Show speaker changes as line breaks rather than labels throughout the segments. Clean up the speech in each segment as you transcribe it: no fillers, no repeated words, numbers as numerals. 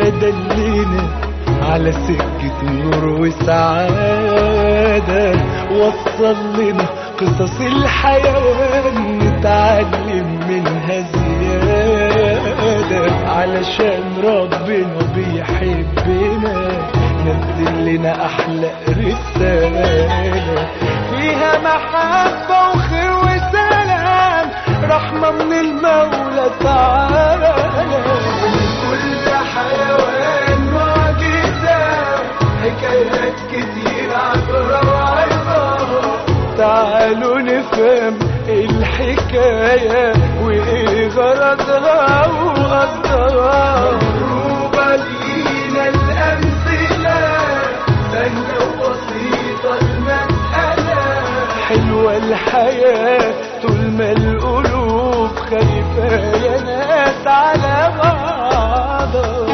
دلنا على سكة نور وسعادة، وصل لنا قصص الحيوان نتعلم منها زيادة، علشان ربنا بيحبنا نزل لنا أحلى رسالة فيها محبة وخير وسلام، رحمة من المولى تعالى. كل حيوان معجزة، حكايات كتير عبرة وعظة، تعالوا نفهم الحكاية وإيه غرضها وقصدها. مضروبة لينا الأمثلة سهلة وبسيطة المسألة، حلوة الحياة طول ما القلوب خايفة يا ناس على بعضها.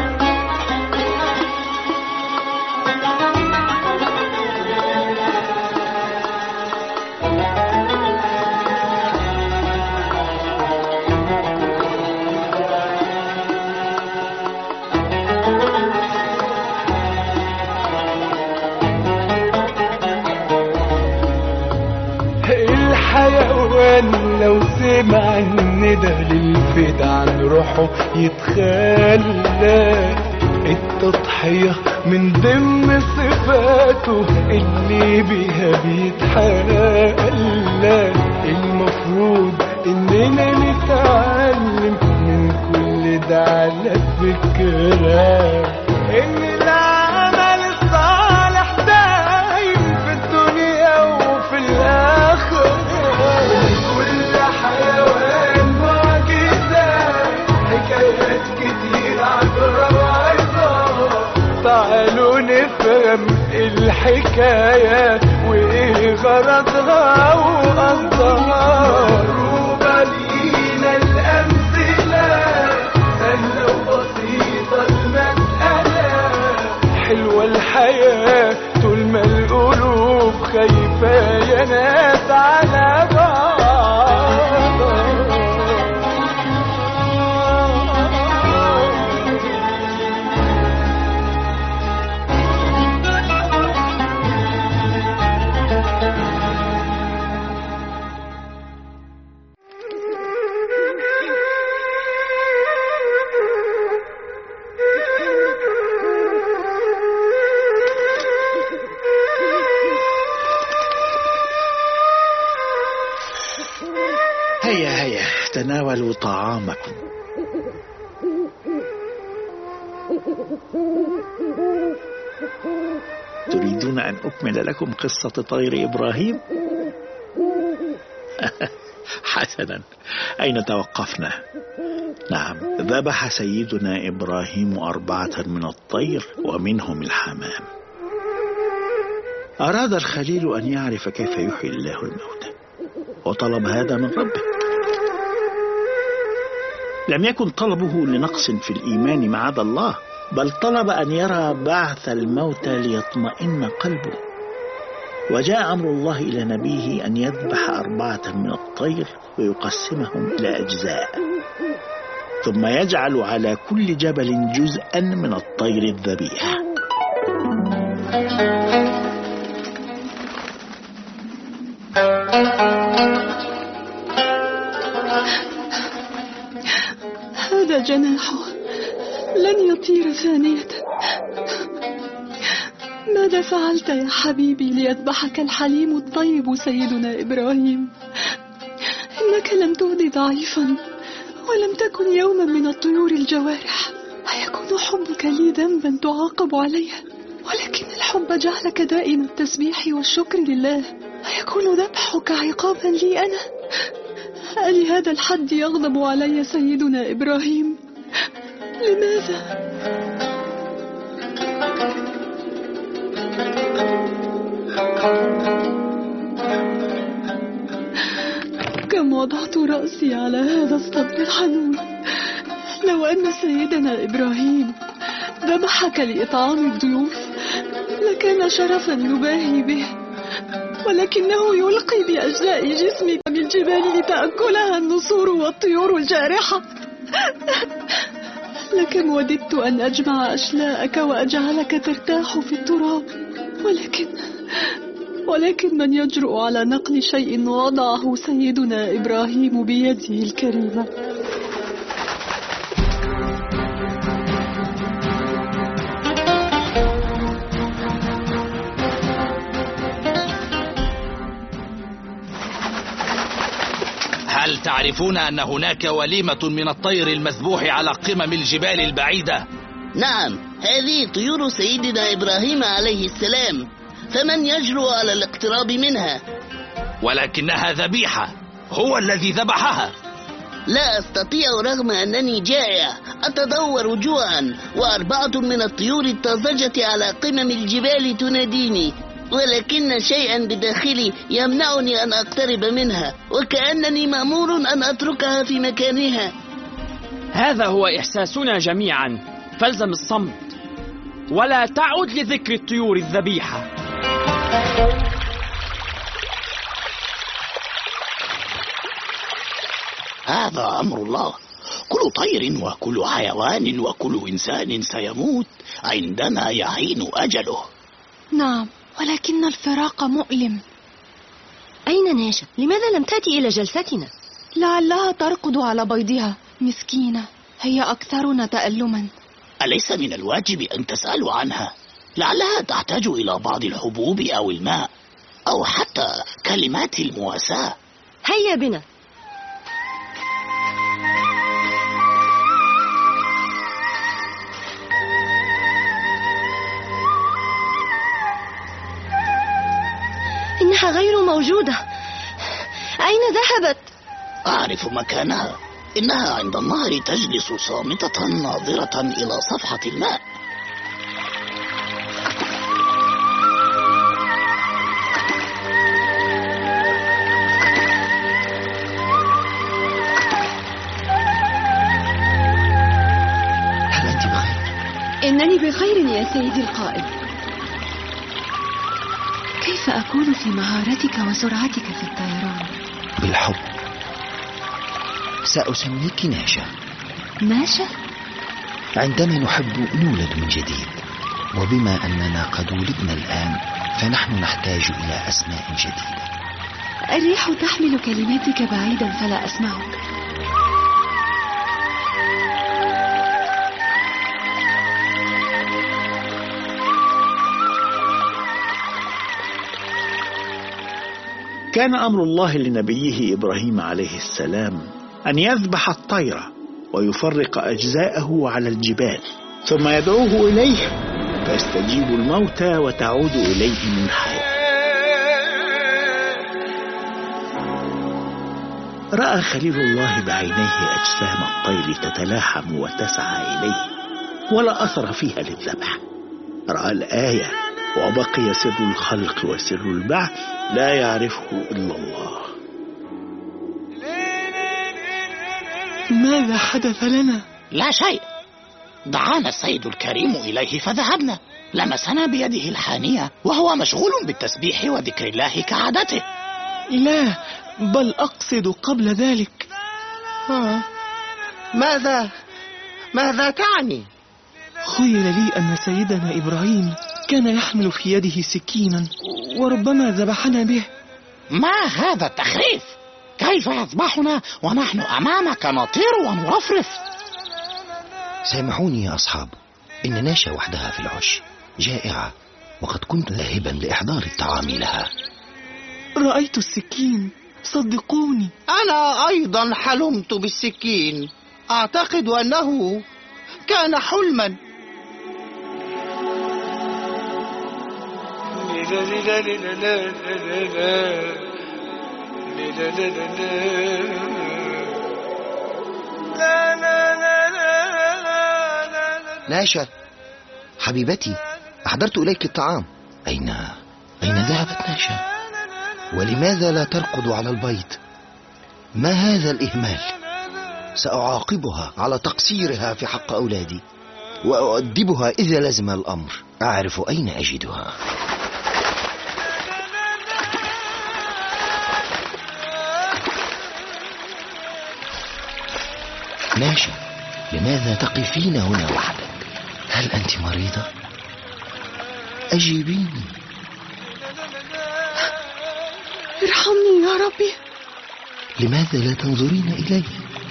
الحيوان لو سمع الندى للفدا عن روحه يتخلى، التضحية من ضمن صفاته اللي بيها بيتحلى. المفروض اننا نتعلم من كل ده على فكرة ان العمل الصالح دايم في الدنيا وفي الآخرة. كل حيوان معجزة، حكايات كتير عبرة وعظة، تعالوا نفهم الحكاية وإيه غرضها وقصدها. مضروبة لينا الأمثلة سهلة وبسيطة المسألة، حلوة الحياة طول ما القلوب خايفة يا ناس على بعض.
هيا تناولوا طعامكم. تريدون أن أكمل لكم قصة طير إبراهيم؟ حسنا، أين توقفنا؟ نعم، ذبح سيدنا إبراهيم 4 من الطير ومنهم الحمام. أراد الخليل أن يعرف كيف يحيي الله الموتى، وطلب هذا من ربه. لم يكن طلبه لنقص في الإيمان معاذ الله، بل طلب أن يرى بعث الموتى ليطمئن قلبه. وجاء أمر الله إلى نبيه أن يذبح 4 من الطير ويقسمهم إلى أجزاء، ثم يجعل على كل جبل جزءا من الطير الذبيح.
هذا جناحه لن يطير ثانية. ماذا فعلت يا حبيبي ليذبحك الحليم الطيب سيدنا إبراهيم؟ إنك لم تهد ضعيفا ولم تكن يوما من الطيور الجوارح. أيكون حبك لي ذنبا تعاقب عليه؟ ولكن الحب جعلك دائم التسبيح والشكر لله. أيكون ذبحك عقابا لي أنا؟ ألهذا الحد يغضب علي سيدنا إبراهيم؟ لماذا؟ كم وضعت رأسي على هذا الصدر الحنون. لو أن سيدنا إبراهيم ذبحك لإطعام الضيوف لكان شرفا نباهي به، ولكنه يلقي بأجزاء جسمك بالجبال لتأكلها النسور والطيور الجارحة. لكم وددت أن أجمع أشلاءك وأجعلك ترتاح في التراب، ولكن من يجرؤ على نقل شيء وضعه سيدنا إبراهيم بيده الكريمة؟
هل تعرفون أن هناك وليمة من الطير المذبوح على قمم الجبال البعيدة؟
نعم، هذه طيور سيدنا إبراهيم عليه السلام، فمن يجرؤ على الاقتراب منها؟
ولكنها ذبيحة، هو الذي ذبحها.
لا أستطيع رغم أنني جائع، أتدور جوعا، و4 من الطيور الطازجة على قمم الجبال تناديني، ولكن شيئا بداخلي يمنعني أن أقترب منها، وكأنني مأمور أن أتركها في مكانها.
هذا هو إحساسنا جميعا، فالزم الصمت ولا تعد لذكر الطيور الذبيحة.
هذا أمر الله، كل طير وكل حيوان وكل إنسان سيموت عندما يحين أجله.
نعم، ولكن الفراق مؤلم.
أين ناشا؟ لماذا لم تأتي إلى جلستنا؟
لعلها ترقد على بيضها، مسكينة، هي أكثرنا تألما.
أليس من الواجب أن تسألوا عنها؟ لعلها تحتاج إلى بعض الحبوب أو الماء أو حتى كلمات المواساة.
هيا بنا. إنها غير موجودة، أين ذهبت؟
أعرف مكانها، إنها عند النهر تجلس صامتة ناظرة إلى صفحة الماء.
هل أنت بخير؟
إنني بخير يا سيدي القائد. كيف أكون في مهارتك وسرعتك في الطيران؟
بالحب. سأسميك ناشا.
ناشا؟
عندما نحب نولد من جديد، وبما أننا قد ولدنا الآن فنحن نحتاج إلى أسماء جديدة.
الريح تحمل كلماتك بعيدا فلا أسمعك.
كان أمر الله لنبيه إبراهيم عليه السلام أن يذبح الطير ويفرق أجزاءه على الجبال، ثم يدعوه إليه فيستجيب الموتى وتعود إليهم الحياة. رأى خليل الله بعينيه أجسام الطير تتلاحم وتسعى إليه، ولا أثر فيها للذبح. رأى الآية، وبقي سر الخلق وسر البعث لا يعرفه إلا الله.
ماذا حدث لنا؟
لا شيء، دعانا السيد الكريم إليه فذهبنا. لمسنا بيده الحانية وهو مشغول بالتسبيح وذكر الله كعادته.
لا، بل أقصد قبل ذلك.
ماذا تعني؟
خيل لي أن سيدنا إبراهيم كان يحمل في يده سكينا وربما ذبحنا به.
ما هذا التخريف؟ كيف يذبحنا ونحن أمامك نطير ونرفرف؟
سامحوني يا أصحاب، إن ناشا وحدها في العش جائعة، وقد كنت ذاهبا لإحضار الطعام لها.
رأيت السكين، صدقوني.
أنا أيضا حلمت بالسكين، أعتقد أنه كان حلما.
ناشا حبيبتي، أحضرت إليك الطعام. أين ذهبت ناشا؟ ولماذا لا ترقد على البيض؟ ما هذا الإهمال؟ سأعاقبها على تقصيرها في حق أولادي، وأؤدبها إذا لزم الأمر. أعرف أين أجدها. ناشا، لماذا تقفين هنا وحدك؟ هل أنت مريضة؟ أجيبيني.
ارحمني يا ربي.
لماذا لا تنظرين إلي؟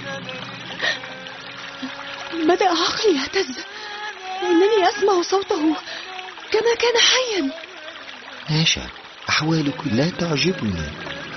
بدأ عقلي يهتز، إنني أسمع صوته كما كان حيا.
ناشا، أحوالك لا تعجبني.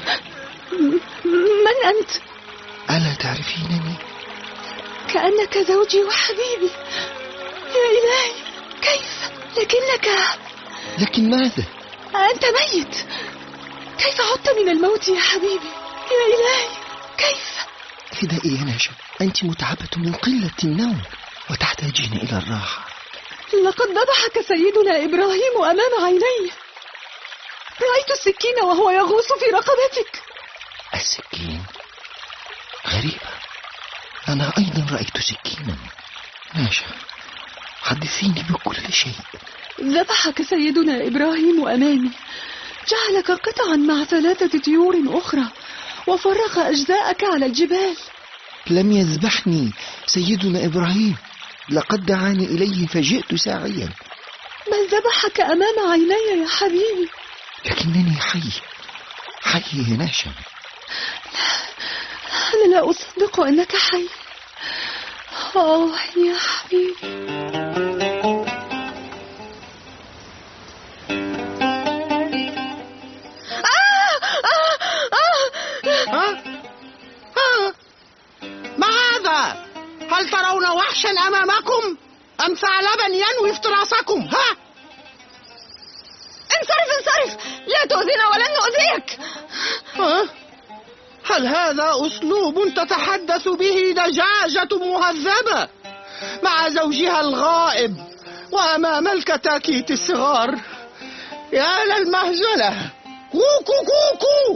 من أنت؟
ألا تعرفينني؟
كأنك زوجي وحبيبي. يا إلهي، كيف؟
لكن ماذا؟
أنت ميت. كيف عدت من الموت يا حبيبي؟ يا إلهي، كيف؟
اهدئي يا ناشا، أنت متعبة من قلة النوم وتحتاجين إلى الراحة.
لقد ذبحك سيدنا إبراهيم أمام عيني. رأيت السكين وهو يغوص في رقبتك.
السكين؟ غريبة، أنا أيضا رأيت سكينا. ناشا، حدثيني بكل شيء.
ذبحك سيدنا إبراهيم أمامي، جعلك قطعا مع 3 طيور أخرى، وفرغ أجزاءك على الجبال.
لم يذبحني سيدنا إبراهيم، لقد دعاني إليه فجئت ساعيا.
من ذبحك أمام عيني يا حبيبي؟
لكنني حي يا ناشا.
أنا لا أصدق أنك حي. يا حبيبي.
ماذا؟ هل ترون وحشا أمامكم أم ثعلبا ينوي افتراسكم؟
انصرف، لا تؤذينا ولن نؤذيك.
هل هذا أسلوب تتحدث به دجاجة مهذبة مع زوجها الغائب وأمام الكتاكيت الصغار؟ يا للمهزلة. كوكو كوكو.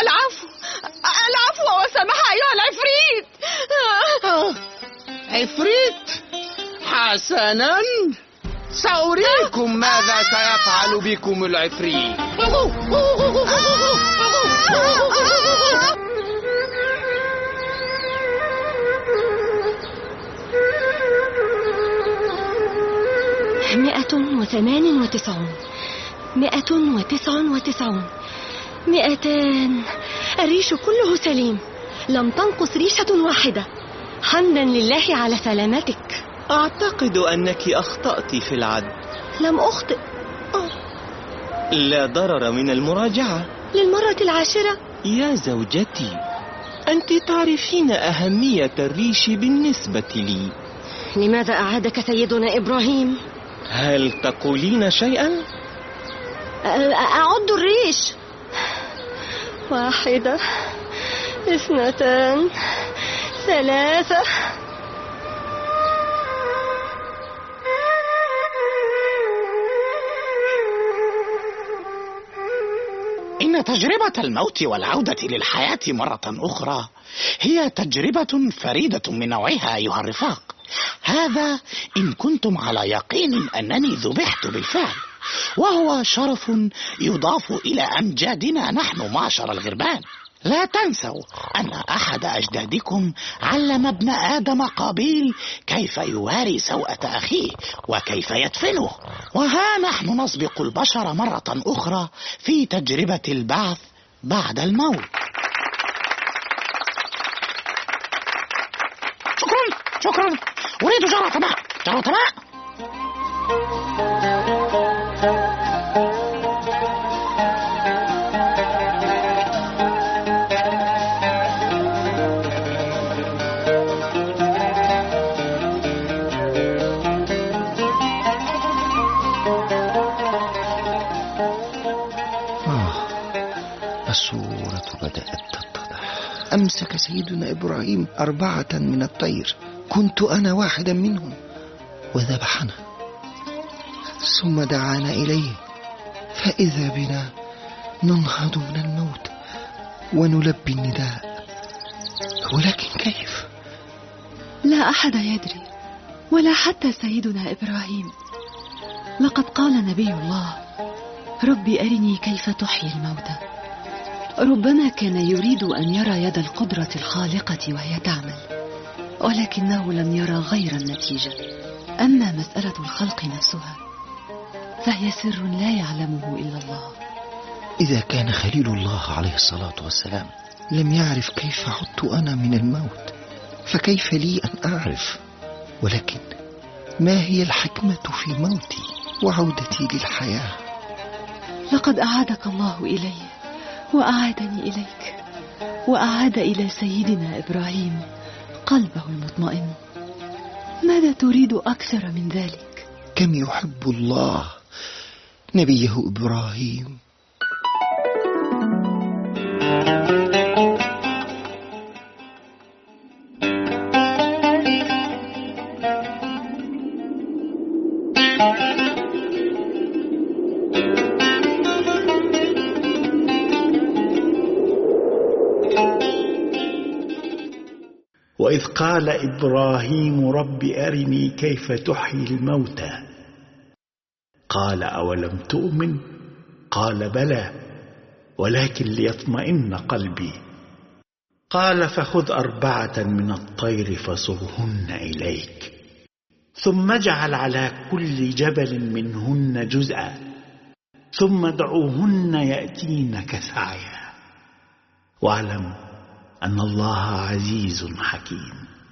العفو وسمح أيها العفريت.
عفريت؟ حسنا، سأريكم ماذا سيفعل بكم العفريت.
مئة 199 200. الريش كله سليم، لم تنقص ريشة واحدة. حمدا لله على سلامتك.
أعتقد أنك أخطأت في العد.
لم أخطئ.
لا ضرر من المراجعة
للمرة العاشرة.
يا زوجتي، أنت تعرفين أهمية الريش بالنسبة لي.
لماذا أعادك سيدنا إبراهيم؟
هل تقولين شيئا؟
أعد الريش. 1 2 3.
إن تجربة الموت والعودة للحياة مرة أخرى هي تجربة فريدة من نوعها أيها الرفاق. هذا إن كنتم على يقين أنني ذبحت بالفعل، وهو شرف يضاف إلى أمجادنا نحن معشر الغربان. لا تنسوا أن أحد أجدادكم علم ابن آدم قابيل كيف يواري سوءة أخيه وكيف يدفنه، وها نحن نسبق البشر مرة أخرى في تجربة البعث بعد الموت. شكرا، أريد جرعة ماء.
الصورة بدأت تتضح. أمسك سيدنا إبراهيم 4 من الطير، كنت أنا واحدا منهم، وذبحنا، ثم دعانا إليه، فإذا بنا ننهض من الموت ونلبي النداء. ولكن كيف؟
لا أحد يدري، ولا حتى سيدنا إبراهيم. لقد قال نبي الله: ربي أرني كيف تحيي الموتى. ربما كان يريد أن يرى يد القدرة الخالقة وهي تعمل، ولكنه لم يرى غير النتيجة. أما مسألة الخلق نفسها فهي سر لا يعلمه إلا الله.
إذا كان خليل الله عليه الصلاة والسلام لم يعرف كيف عدت أنا من الموت، فكيف لي أن أعرف؟ ولكن ما هي الحكمة في موتي وعودتي للحياة؟
لقد أعادك الله إلي وأعادني إليك، وأعاد إلى سيدنا إبراهيم قلبه المطمئن. ماذا تريد أكثر من ذلك؟
كم يحب الله نبيه إبراهيم.
وإذ قال إبراهيم رب أرني كيف تحيي الموتى قال أولم تؤمن قال بلى ولكن ليطمئن قلبي قال فخذ 4 من الطير فصرهن إليك ثم اجعل على كل جبل منهن جزءا ثم ادعوهن يأتينك سعيا واعلم أن الله عزيز حكيم.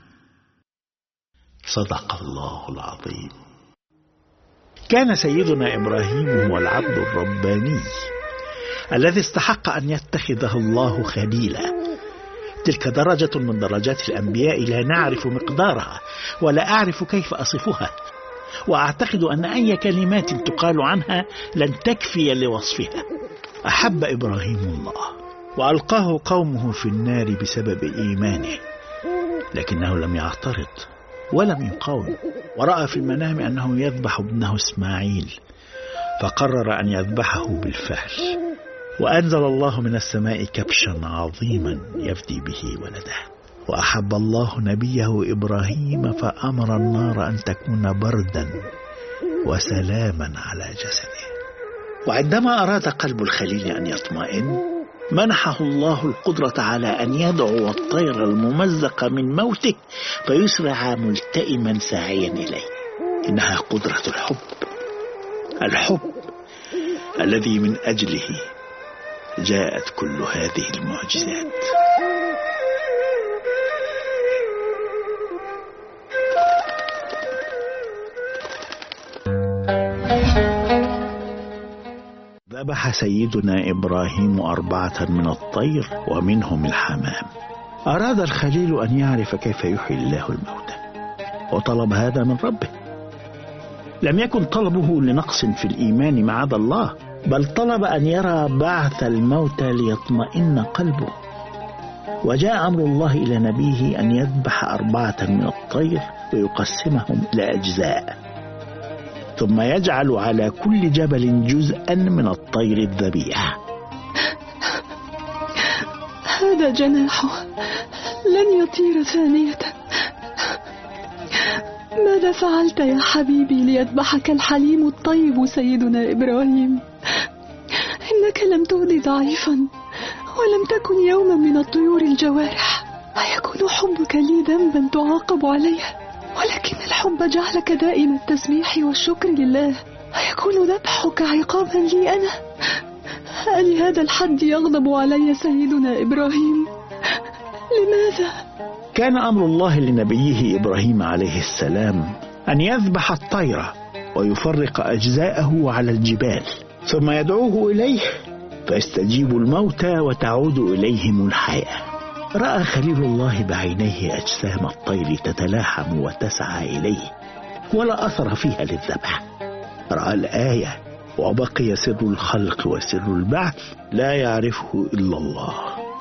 صدق الله العظيم. كان سيدنا إبراهيم هو العبد الرباني الذي استحق أن يتخذه الله خليلا. تلك درجة من درجات الأنبياء لا نعرف مقدارها ولا أعرف كيف أصفها، وأعتقد أن أي كلمات تقال عنها لن تكفي لوصفها. أحب إبراهيم الله وألقاه قومه في النار بسبب إيمانه، لكنه لم يعترض ولم يقاوم، ورأى في المنام أنه يذبح ابنه إسماعيل فقرر أن يذبحه بالفعل، وأنزل الله من السماء كبشا عظيما يفدي به ولده. وأحب الله نبيه إبراهيم فأمر النار أن تكون بردا وسلاما على جسده. وعندما أراد قلب الخليل أن يطمئن منحه الله القدرة على أن يدعو الطير الممزق من موته فيسرع ملتئما ساعيا إليه. إنها قدرة الحب الذي من أجله جاءت كل هذه المعجزات. ذبح سيدنا إبراهيم 4 من الطير ومنهم الحمام. أراد الخليل أن يعرف كيف يحيي الله الموتى وطلب هذا من ربه. لم يكن طلبه لنقص في الإيمان مع الله، بل طلب أن يرى بعث الموتى ليطمئن قلبه. وجاء أمر الله إلى نبيه أن يذبح 4 من الطير ويقسمهم إلى أجزاء، ثم يجعل على كل جبل جزءا من الطير الذبيح.
هذا جناحه لن يطير ثانية. ماذا فعلت يا حبيبي ليذبحك الحليم الطيب سيدنا إبراهيم؟ إنك لم تولد ضعيفا ولم تكن يوما من الطيور الجوارح. أيكون حبك لي ذنبا تعاقب عليه؟ ولكن الحب جعلك دائم التسبيح والشكر لله. أيكون ذبحك عقابا لي أنا؟ ألهذا الحد يغضب علي سيدنا إبراهيم؟ لماذا؟
كان أمر الله لنبيه إبراهيم عليه السلام أن يذبح الطير ويفرق أجزاءه على الجبال ثم يدعوه إليه فيستجيب الموتى وتعود إليهم الحياة. رأى خليل الله بعينيه أجسام الطير تتلاحم وتسعى إليه ولا أثر فيها للذبح. رأى الآية وبقي سر الخلق وسر البعث لا يعرفه إلا الله.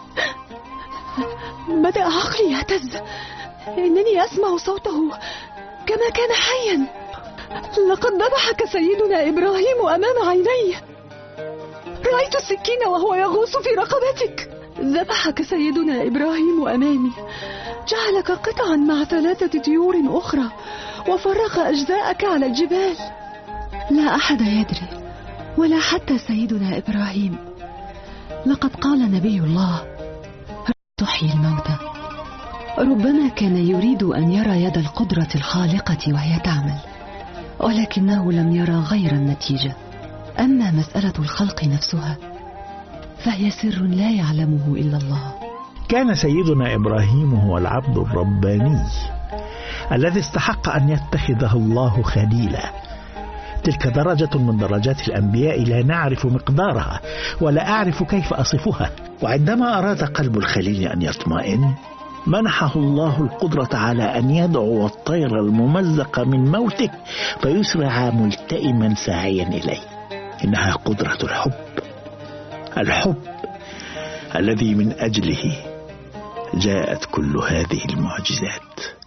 بدأ عقلي يهتز، إنني أسمع صوته كما كان حيا. لقد ذبحك سيدنا إبراهيم أمام عيني. رأيت السكين وهو يغوص في رقبتك. ذبحك سيدنا إبراهيم أمامي، جعلك قطعا مع 3 طيور أخرى وفرق أجزاءك على الجبال. لا أحد يدري ولا حتى سيدنا إبراهيم. لقد قال نبي الله تحيي الموتى، ربما كان يريد أن يرى يد القدرة الخالقة وهي تعمل، ولكنه لم يرى غير النتيجة. أما مسألة الخلق نفسها فهي سر لا يعلمه إلا الله.
كان سيدنا إبراهيم هو العبد الرباني الذي استحق أن يتخذه الله خليلا. تلك درجة من درجات الأنبياء لا نعرف مقدارها ولا أعرف كيف أصفها. وعندما أراد قلب الخليل أن يطمئن منحه الله القدرة على أن يدعو الطير الممزق من موته فيسرع ملتئما ساعيا إليه. إنها قدرة الحب الذي من أجله جاءت كل هذه المعجزات.